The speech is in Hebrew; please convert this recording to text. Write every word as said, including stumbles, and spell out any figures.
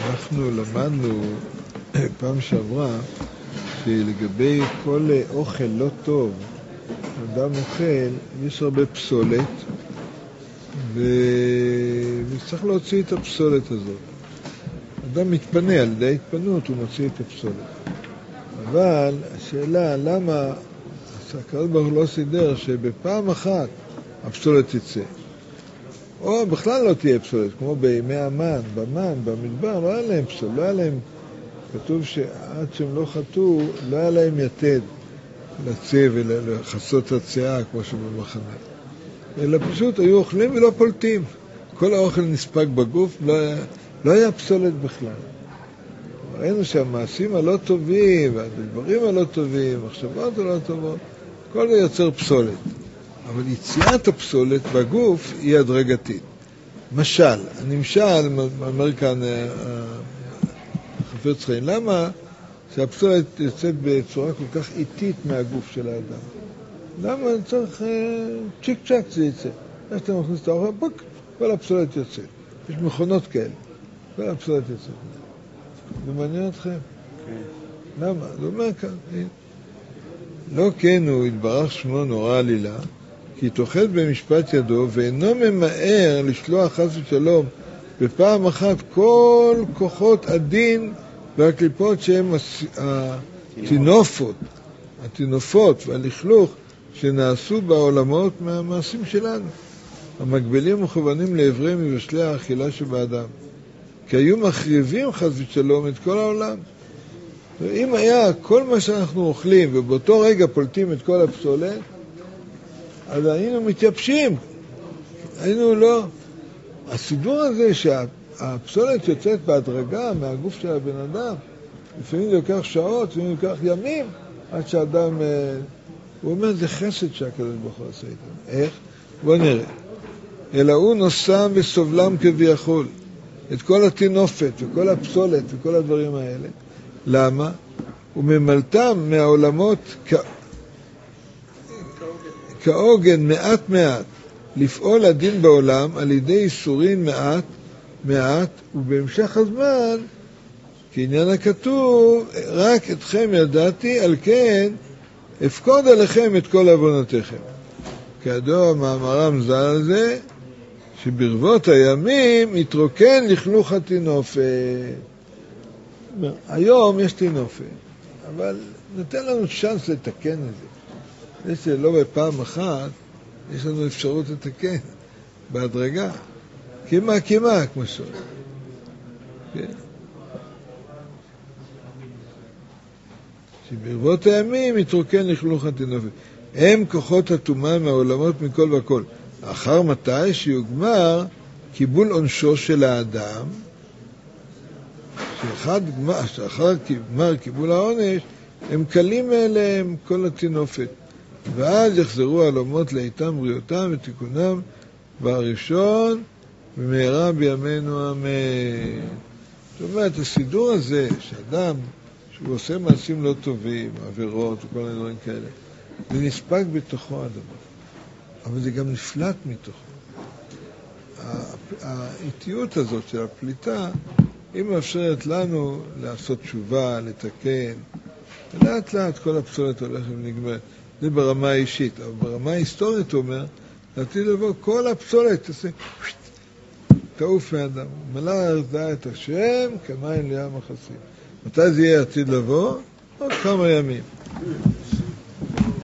אנחנו למדנו פעם שעברה שלגבי כל אוכל לא טוב, אדם אוכל, יש הרבה פסולת, וצריך להוציא את הפסולת הזאת. אדם מתפנה, על ידי התפנות הוא מוציא את הפסולת. אבל השאלה, למה הקדוש ברוך הוא לא סידר שבפעם אחת הפסולת תצא? או בכלל לא תהיה פסולת, כמו בימי המן, במן, במדבר, לא היה להם פסולת, לא היה להם, כתוב שעד שהם לא חטאו, לא היה להם יתד לצא ולחסות הצעה כמו שבמחנה. אלא פשוט היו אוכלים ולא פולטים. כל האוכל נספק בגוף, לא היה, לא היה פסולת בכלל. ראינו שהמעשים הלא טובים, והדברים הלא טובים, המחשבות הלא טובות, כל זה יוצר פסולת. אבל יציאת הפסולת בגוף היא הדרגתית. משל, הנמשל, אומר כאן החפץ חיים, למה שהפסולת יוצאת בצורה כל כך איטית מהגוף של האדם? למה צריך צ'יק צ'ק זה יצא? איך שאתה מכניס את האוכל, פוק, כל הפסולת יוצאת. יש מכונות כאלה, כל הפסולת יוצאת. זה מעניין אתכם? כן. למה? זה אומר כאן, לא כן הוא התברך שמו נורא עלילה, כי תאכל במשפט ידו ואינו ממהר לשלוח חס ושלום בפעם אחת כל כוחות הדין והקליפות שהם התינופות, התינופות והלכלוך שנעשו בעולמות מהמעשים שלנו. המקבילים מכוונים לעברי מבשלי האכילה שבאדם. כי היו מחריבים חס ושלום את כל העולם. ואם היה כל מה שאנחנו אוכלים ובאותו רגע פולטים את כל הפסולת, אז היינו מתייבשים. היינו לא... הסידור הזה שהפסולת יוצאת בהדרגה מהגוף של הבן אדם, לפעמים זה לוקח שעות, לפעמים זה לוקח ימים, עד שהאדם... הוא אומר, זה חסד שהקדוש ברוך הוא עושה איתם. איך? בוא נראה. אלא הוא נושם וסובלם כביכול את כל התינופת וכל הפסולת וכל הדברים האלה. למה? הוא ממלתם מהעולמות כ... כעוגן מעט מעט, לפעול הדין בעולם על ידי איסורים מעט מעט, ובהמשך הזמן, כעניין הכתוב, רק אתכם ידעתי, על כן אפקוד עליכם את כל עוונותיכם. כידוע המאמרם ז"ל על זה, שברבות הימים יתרוקן לכלוך התינופת. היום יש תינופת, אבל נותן לנו צ'אנס לתקן את זה. יש שלא בפעם אחת, יש לנו אפשרות לתקן בהדרגה. כמעט כמעט, כמו שאומר. כן? שברבות הימים יתרוקן לכלוך התינופת. הם כוחות הטומאה מהעולמות מכל וכל. אחר מתי שיוגמר קיבול עונשו של האדם, שאחד, שאחר גמר קיבול העונש, הם קלים מאליהם כל התינופת. ואז יחזרו העולמות לאיתם בריאותם ותיקונם בראשון, במהרה בימינו אמן. זאת אומרת, הסידור הזה, שאדם, שהוא עושה מעשים לא טובים, עבירות וכל מיני דברים כאלה, זה נספק בתוכו הדבר. אבל זה גם נפלט מתוכו. האיטיות הזאת של הפליטה, היא מאפשרת לנו לעשות תשובה, לתקן, ולאט לאט כל הפסולת הולכת ונגמרת. זה ברמה האישית, אבל ברמה ההיסטורית הוא אומר, לעתיד לבוא כל הפסולת, תעשה, תעוף מאדם. מלא הרדה את השם, כמים לים החסים. מתי זה יהיה עתיד לבוא? עוד כמה ימים.